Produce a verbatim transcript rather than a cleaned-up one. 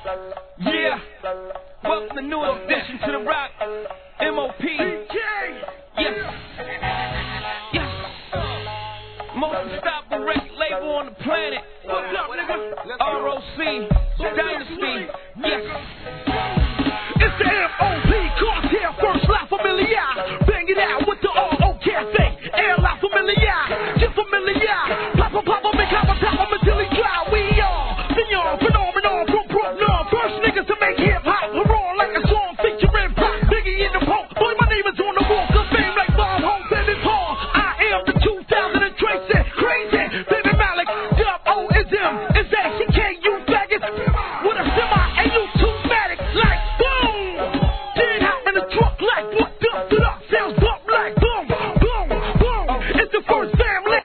Yeah, welcome the newest addition to the rock, M O P. Yeah, yeah, most unstoppable record label on the planet. What's up, nigga? R O C, Dynasty. Yes. It's the M O P Cartel, first La Familia. Bang it out with the R O Cafe. Air La Familia, get familiar.